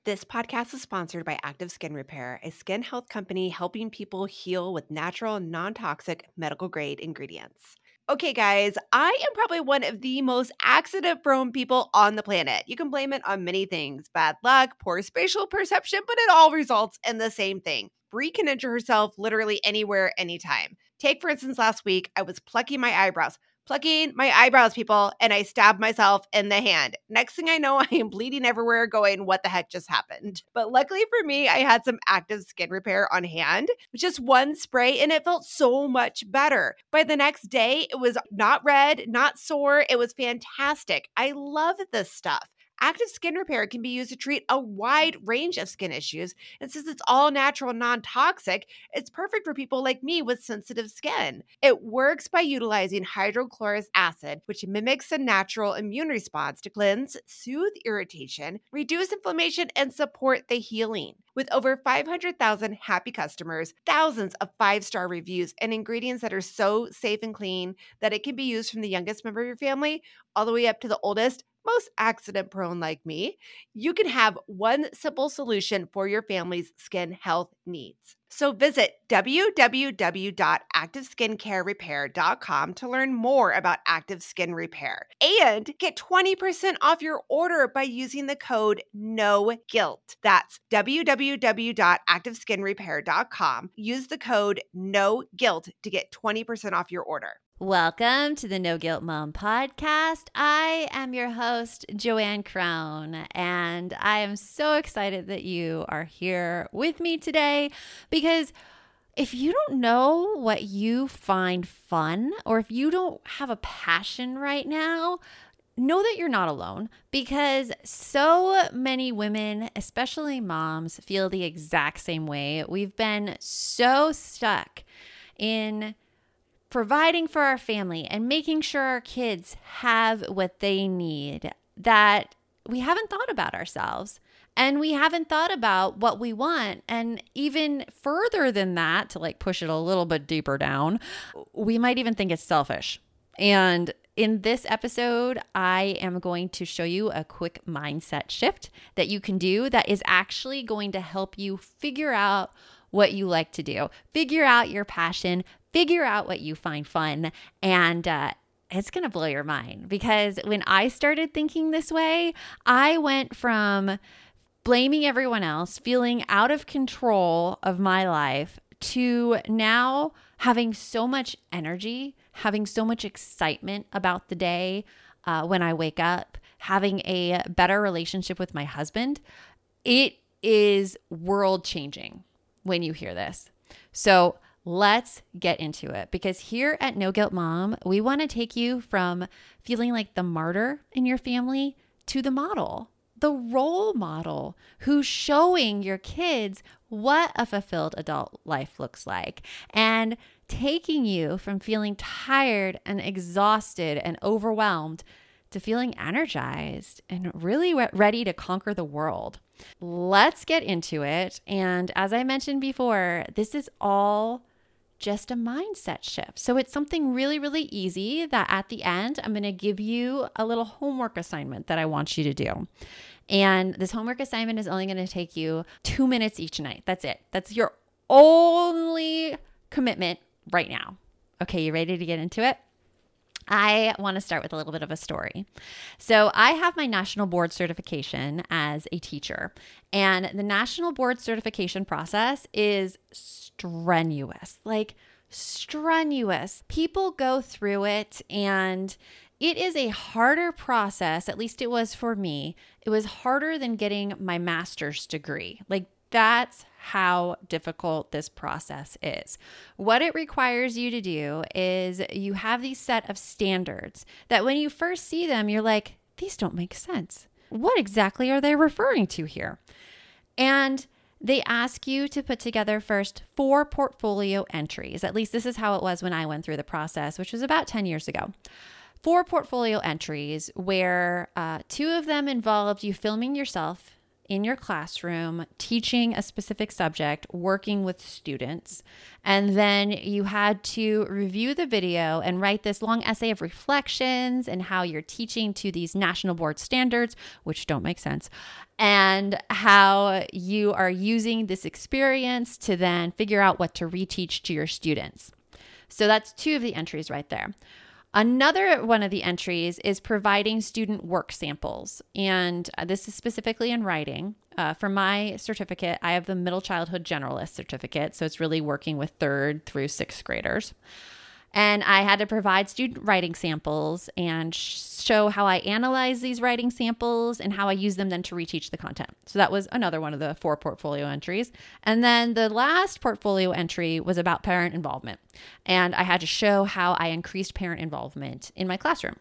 This podcast is sponsored by Active Skin Repair, a skin health company helping people heal with natural, non-toxic, medical-grade ingredients. Okay, guys, I am probably one of the most accident-prone people on the planet. You can blame it on many things, bad luck, poor spatial perception, but it all results in the same thing. Brie can injure herself literally anywhere, anytime. Take, for instance, last week, I was plucking my eyebrows, people, and I stabbed myself in the hand. Next thing I know, I am bleeding everywhere going, what the heck just happened? But luckily for me, I had some Active Skin Repair on hand, just one spray, and it felt so much better. By the next day, it was not red, not sore. It was fantastic. I love this stuff. Active Skin Repair can be used to treat a wide range of skin issues. And since it's all natural and non-toxic, it's perfect for people like me with sensitive skin. It works by utilizing hydrochloric acid, which mimics a natural immune response to cleanse, soothe irritation, reduce inflammation, and support the healing. With over 500,000 happy customers, thousands of 5-star reviews, and ingredients that are so safe and clean that it can be used from the youngest member of your family all the way up to the oldest, most accident prone like me, you can have one simple solution for your family's skin health needs. So visit www.activeskincarerepair.com to learn more about Active Skin Repair and get 20% off your order by using the code NOGUILT. That's www.activeskinrepair.com. Use the code NOGUILT to get 20% off your order. Welcome to the No Guilt Mom podcast. I am your host, Joanne Crown, and I am so excited that you are here with me today because if you don't know what you find fun or if you don't have a passion right now, know that you're not alone because so many women, especially moms, feel the exact same way. We've been so stuck in providing for our family and making sure our kids have what they need that we haven't thought about ourselves and we haven't thought about what we want. And even further than that, to like push it a little bit deeper down, we might even think it's selfish. And in this episode, I am going to show you a quick mindset shift that you can do that is actually going to help you figure out what you like to do, figure out your passion, figure out what you find fun, and it's going to blow your mind because when I started thinking this way, I went from blaming everyone else, feeling out of control of my life, to now having so much energy, having so much excitement about the day when I wake up, having a better relationship with my husband. It is world-changing when you hear this. So let's get into it because here at No Guilt Mom, we want to take you from feeling like the martyr in your family to the model, the role model who's showing your kids what a fulfilled adult life looks like and taking you from feeling tired and exhausted and overwhelmed to feeling energized and really ready to conquer the world. Let's get into it. And as I mentioned before, this is all just a mindset shift. So it's something really, really easy that at the end, I'm going to give you a little homework assignment that I want you to do. And this homework assignment is only going to take you 2 minutes each night. That's it. That's your only commitment right now. Okay, you ready to get into it? I want to start with a little bit of a story. So I have my national board certification as a teacher, and the national board certification process is strenuous, like strenuous. People go through it and it is a harder process. At least it was for me. It was harder than getting my master's degree. Like that's how difficult this process is. What it requires you to do is you have these set of standards that when you first see them, you're like, these don't make sense. What exactly are they referring to here? And they ask you to put together first 4 portfolio entries. At least this is how it was when I went through the process, which was about 10 years ago. 4 portfolio entries where 2 of them involved you filming yourself in your classroom teaching a specific subject, working with students. And then you had to review the video and write this long essay of reflections and how you're teaching to these national board standards, which don't make sense, and how you are using this experience to then figure out what to reteach to your students. So that's 2 of the entries right there. Another one of the entries is providing student work samples. And this is specifically in writing. For my certificate, I have the Middle Childhood Generalist certificate. So it's really working with 3rd through 6th graders. And I had to provide student writing samples and show how I analyze these writing samples and how I use them then to reteach the content. So that was another one of the 4 portfolio entries. And then the last portfolio entry was about parent involvement. And I had to show how I increased parent involvement in my classroom.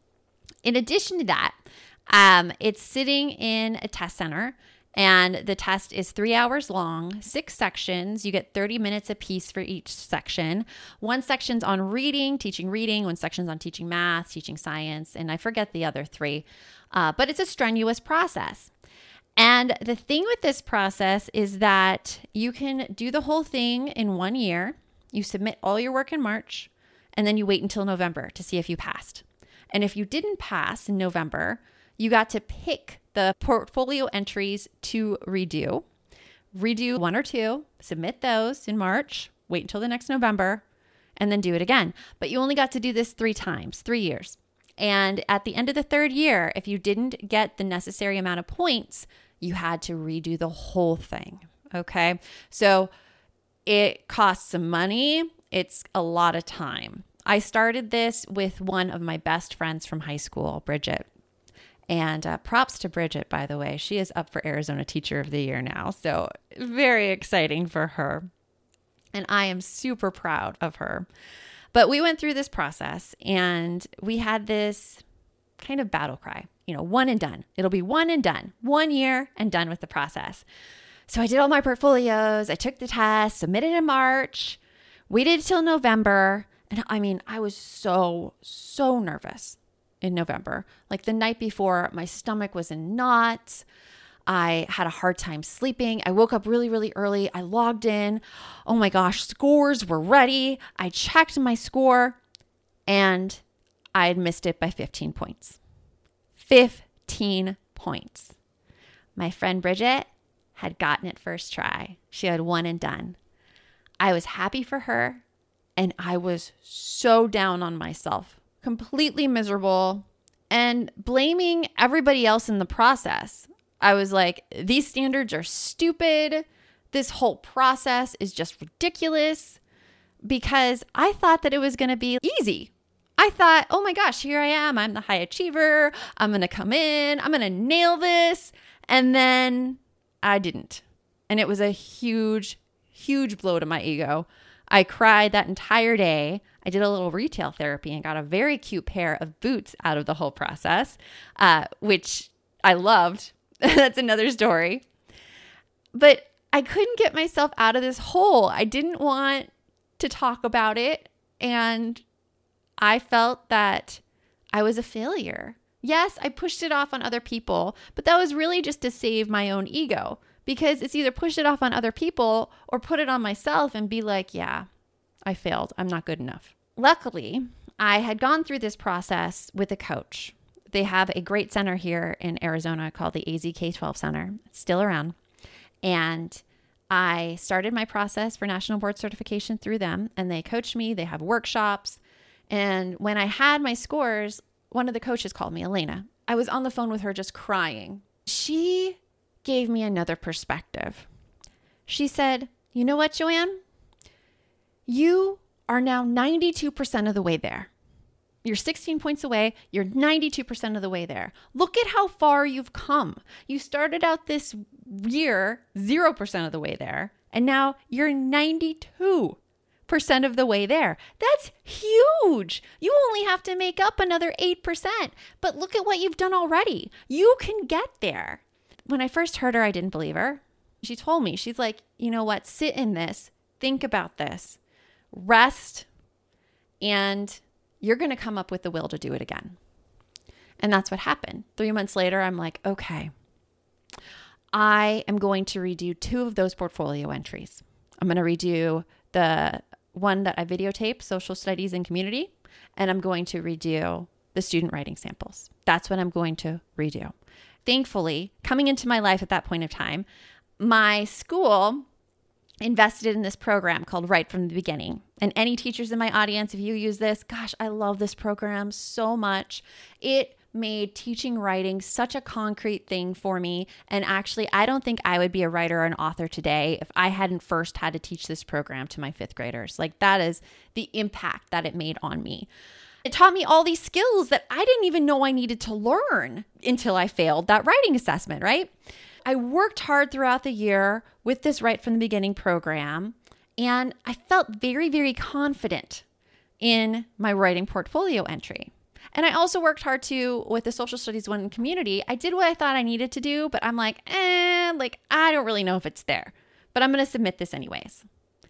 In addition to that, it's sitting in a test center. And the test is 3 hours long, 6 sections. You get 30 minutes apiece for each section. 1 section's on teaching reading, 1 section's on teaching math, teaching science, and I forget the other 3. But it's a strenuous process. And the thing with this process is that you can do the whole thing in 1 year. You submit all your work in March, and then you wait until November to see if you passed. And if you didn't pass in November, you got to pick the portfolio entries to redo 1 or 2, submit those in March, wait until the next November, and then do it again. But you only got to do this 3 times, 3 years. And at the end of the 3rd year, if you didn't get the necessary amount of points, you had to redo the whole thing. Okay. So it costs some money. It's a lot of time. I started this with one of my best friends from high school, Bridget. And props to Bridget, by the way. She is up for Arizona Teacher of the Year now. So very exciting for her. And I am super proud of her. But we went through this process and we had this kind of battle cry, 1 and done. It'll be 1 and done, 1 year and done with the process. So I did all my portfolios. I took the test, submitted in March, waited till November. And I was so nervous in November. Like the night before, my stomach was in knots. I had a hard time sleeping. I woke up really, really early. I logged in. Oh my gosh, scores were ready. I checked my score and I had missed it by 15 points. 15 points. My friend Bridget had gotten it first try. She had 1 and done. I was happy for her and I was so down on myself. Completely miserable and blaming everybody else in the process. I was like, these standards are stupid. This whole process is just ridiculous because I thought that it was going to be easy. I thought, oh my gosh, here I am. I'm the high achiever. I'm going to come in. I'm going to nail this. And then I didn't. And it was a huge, huge blow to my ego. I cried that entire day. I did a little retail therapy and got a very cute pair of boots out of the whole process, which I loved. That's another story. But I couldn't get myself out of this hole. I didn't want to talk about it. And I felt that I was a failure. Yes, I pushed it off on other people, but that was really just to save my own ego. Because it's either push it off on other people or put it on myself and be like, yeah, I failed. I'm not good enough. Luckily, I had gone through this process with a coach. They have a great center here in Arizona called the AZ K-12 Center. It's still around. And I started my process for National Board Certification through them. And they coached me. They have workshops. And when I had my scores, one of the coaches called me, Elena. I was on the phone with her just crying. She gave me another perspective. She said, you know what, Joanne? You are now 92% of the way there. You're 16 points away. You're 92% of the way there. Look at how far you've come. You started out this year 0% of the way there, and now you're 92% of the way there. That's huge. You only have to make up another 8%, but look at what you've done already. You can get there. When I first heard her, I didn't believe her. She told me, she's like, you know what? Sit in this. Think about this. Rest. And you're going to come up with the will to do it again. And that's what happened. 3 months later, I'm like, okay, I am going to redo 2 of those portfolio entries. I'm going to redo the one that I videotaped, Social Studies and Community, and I'm going to redo the student writing samples. That's what I'm going to redo. Thankfully, coming into my life at that point of time, my school invested in this program called Right from the Beginning. And any teachers in my audience, if you use this, gosh, I love this program so much. It made teaching writing such a concrete thing for me. And actually, I don't think I would be a writer or an author today if I hadn't first had to teach this program to my 5th graders. Like, that is the impact that it made on me. It taught me all these skills that I didn't even know I needed to learn until I failed that writing assessment, right? I worked hard throughout the year with this Right from the Beginning program, and I felt very, very confident in my writing portfolio entry. And I also worked hard too with the Social Studies one in Community. I did what I thought I needed to do, but I'm like, I don't really know if it's there, but I'm going to submit this anyways.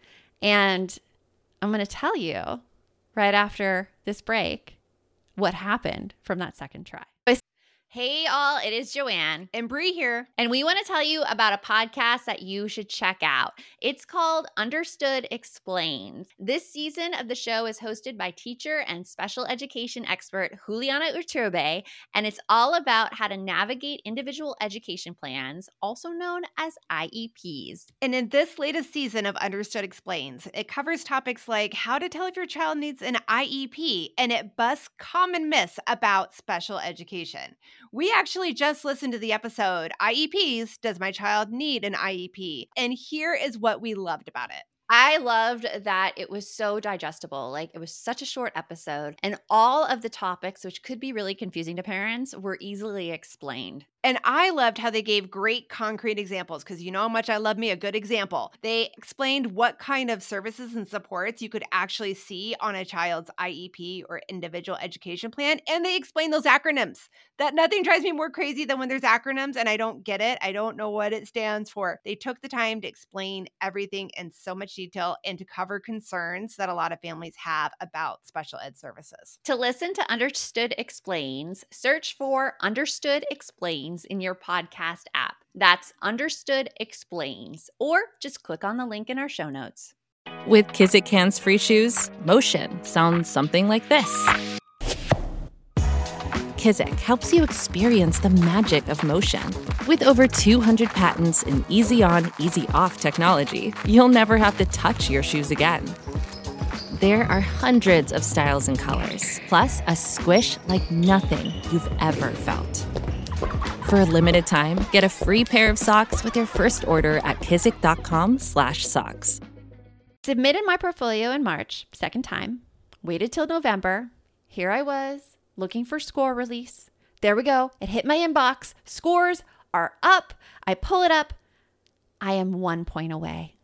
And I'm going to tell you right after this break what happened from that second try. Hey all, it is Joanne. And Bree here. And we want to tell you about a podcast that you should check out. It's called Understood Explains. This season of the show is hosted by teacher and special education expert Juliana Urturbe, and it's all about how to navigate individual education plans, also known as IEPs. And in this latest season of Understood Explains, it covers topics like how to tell if your child needs an IEP, and it busts common myths about special education. We actually just listened to the episode, IEPs, Does My Child Need an IEP? And here is what we loved about it. I loved that it was so digestible. Like, it was such a short episode, and all of the topics, which could be really confusing to parents, were easily explained. And I loved how they gave great concrete examples because you know how much I love me a good example. They explained what kind of services and supports you could actually see on a child's IEP or individual education plan. And they explained those acronyms. That nothing drives me more crazy than when there's acronyms and I don't get it. I don't know what it stands for. They took the time to explain everything in so much detail and to cover concerns that a lot of families have about special ed services. To listen to Understood Explains, search for Understood Explains in your podcast app. That's Understood Explains, or just click on the link in our show notes. With Kizik hands-free shoes, motion sounds something like this. Kizik helps you experience the magic of motion. With over 200 patents and easy-on, easy-off technology, you'll never have to touch your shoes again. There are hundreds of styles and colors, plus a squish like nothing you've ever felt. For a limited time, get a free pair of socks with your first order at kizik.com/socks. Submitted my portfolio in March, second time. Waited till November. Here I was, looking for score release. There we go. It hit my inbox. Scores are up. I pull it up. I am 1 point away.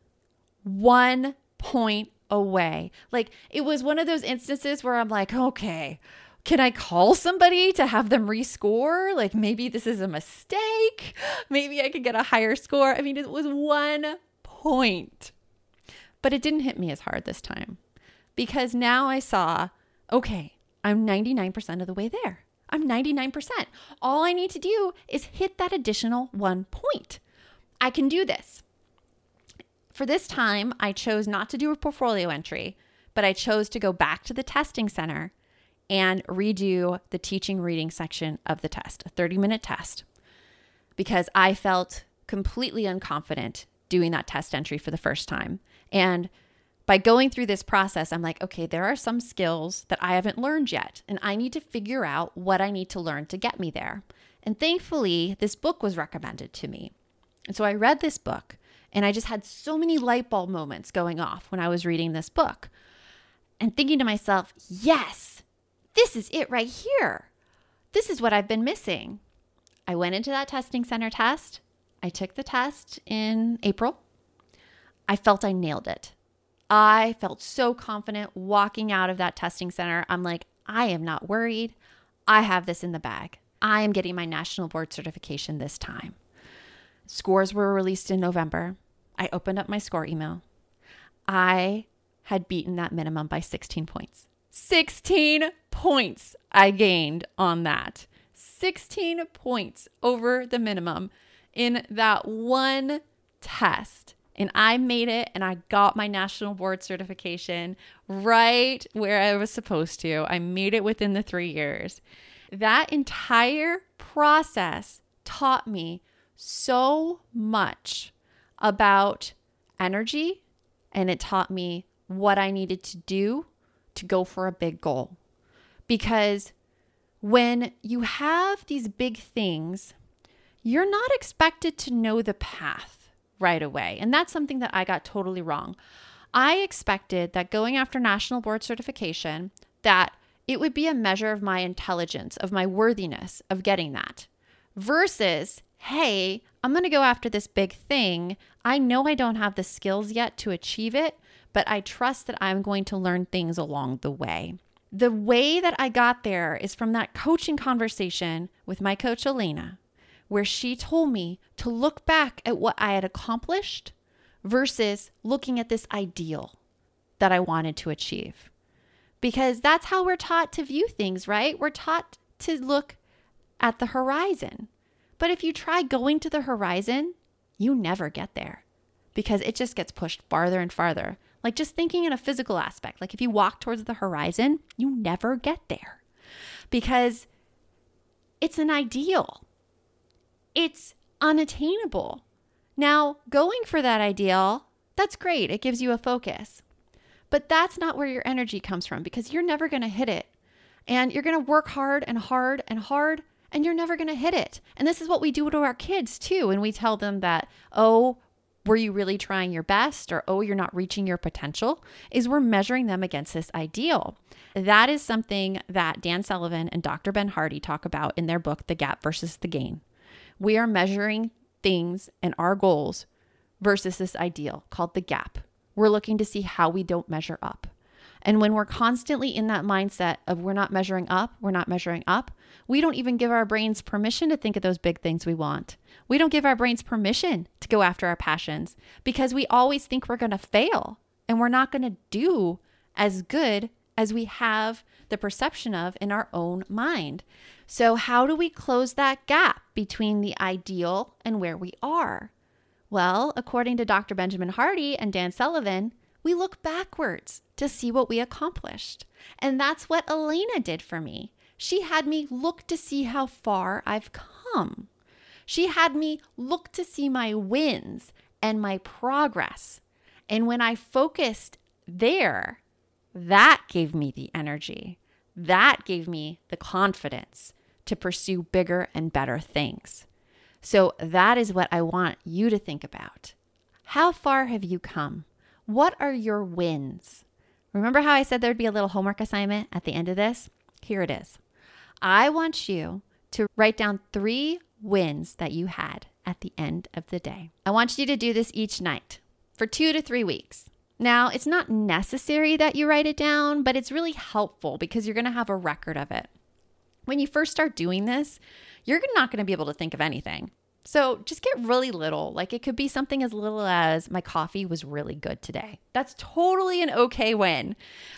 1 point away. Like, it was one of those instances where I'm like, okay, can I call somebody to have them rescore? Like, maybe this is a mistake. Maybe I could get a higher score. I mean, it was 1 point. But it didn't hit me as hard this time because now I saw, okay, I'm 99% of the way there. I'm 99%. All I need to do is hit that additional 1 point. I can do this. For this time, I chose not to do a portfolio entry, but I chose to go back to the testing center and redo the teaching reading section of the test, a 30-minute test, because I felt completely unconfident doing that test entry for the first time. And by going through this process, I'm like, okay, there are some skills that I haven't learned yet, and I need to figure out what I need to learn to get me there. And thankfully, this book was recommended to me. And so I read this book, and I just had so many light bulb moments going off when I was reading this book and thinking to myself, yes, this is it right here. This is what I've been missing. I went into that testing center test. I took the test in April. I felt I nailed it. I felt so confident walking out of that testing center. I'm like, I am not worried. I have this in the bag. I am getting my national board certification this time. Scores were released in November. I opened up my score email. I had beaten that minimum by 16 points. 16 points I gained on that. 16 points over the minimum in that one test. And I made it, and I got my national board certification right where I was supposed to. I made it within the 3 years. That entire process taught me so much about energy, and it taught me what I needed to do to go for a big goal. Because when you have these big things, you're not expected to know the path right away. And that's something that I got totally wrong. I expected that going after national board certification, that it would be a measure of my intelligence, of my worthiness of getting that, versus, hey, I'm going to go after this big thing. I know I don't have the skills yet to achieve it, but I trust that I'm going to learn things along the way. The way that I got there is from that coaching conversation with my coach, Elena, where she told me to look back at what I had accomplished versus looking at this ideal that I wanted to achieve. Because that's how we're taught to view things, right? We're taught to look at the horizon. But if you try going to the horizon, you never get there because it just gets pushed farther and farther. Like just thinking in a physical aspect, like if you walk towards the horizon, you never get there because it's an ideal. It's unattainable. Now, going for that ideal, that's great. It gives you a focus. But that's not where your energy comes from because you're never going to hit it. And you're going to work hard and hard and hard, and you're never going to hit it. And this is what we do to our kids too. And we tell them that, oh, were you really trying your best? Or, oh, you're not reaching your potential, is we're measuring them against this ideal. That is something that Dan Sullivan and Dr. Ben Hardy talk about in their book, The Gap versus the Gain. We are measuring things and our goals versus this ideal called the gap. We're looking to see how we don't measure up. And when we're constantly in that mindset of we're not measuring up, we don't even give our brains permission to think of those big things we want. We don't give our brains permission to go after our passions because we always think we're going to fail and we're not going to do as good as we have the perception of in our own mind. So how do we close that gap between the ideal and where we are? Well, according to Dr. Benjamin Hardy and Dan Sullivan, we look backwards to see what we accomplished. And that's what Elena did for me. She had me look to see how far I've come. She had me look to see my wins and my progress. And when I focused there, that gave me the energy. That gave me the confidence to pursue bigger and better things. So that is what I want you to think about. How far have you come? What are your wins? Remember how I said there'd be a little homework assignment at the end of this? Here it is. I want you to write down 3 wins that you had at the end of the day. I want you to do this each night for 2 to 3 weeks. Now, it's not necessary that you write it down, but it's really helpful because you're going to have a record of it. When you first start doing this, you're not going to be able to think of anything. So just get really little. Like it could be something as little as my coffee was really good today. That's totally an okay win.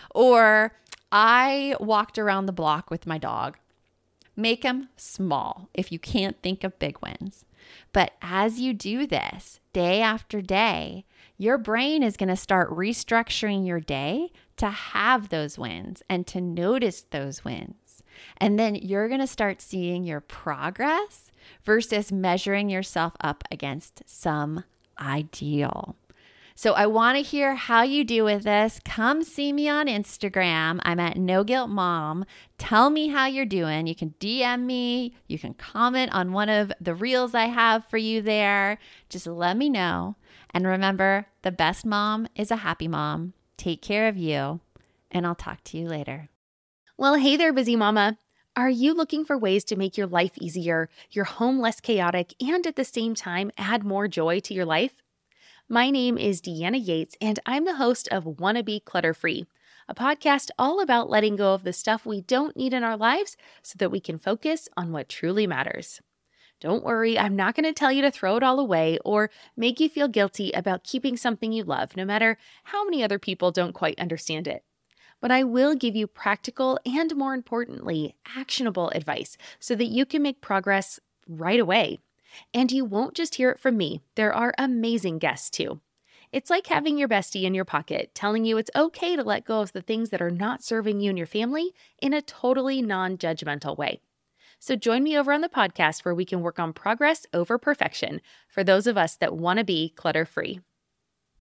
Or I walked around the block with my dog. Make them small if you can't think of big wins. But as you do this day after day, your brain is going to start restructuring your day to have those wins and to notice those wins. And then you're going to start seeing your progress versus measuring yourself up against some ideal. So I want to hear how you do with this. Come see me on Instagram. I'm at No Guilt Mom. Tell me how you're doing. You can DM me. You can comment on one of the reels I have for you there. Just let me know. And remember, the best mom is a happy mom. Take care of you, and I'll talk to you later. Well, hey there, busy mama. Are you looking for ways to make your life easier, your home less chaotic, and at the same time add more joy to your life? My name is Deanna Yates, and I'm the host of Wanna Be Clutter-Free, a podcast all about letting go of the stuff we don't need in our lives so that we can focus on what truly matters. Don't worry, I'm not going to tell you to throw it all away or make you feel guilty about keeping something you love, no matter how many other people don't quite understand it. But I will give you practical and, more importantly, actionable advice so that you can make progress right away. And you won't just hear it from me. There are amazing guests too. It's like having your bestie in your pocket, telling you it's okay to let go of the things that are not serving you and your family in a totally non-judgmental way. So join me over on the podcast where we can work on progress over perfection for those of us that want to be clutter-free.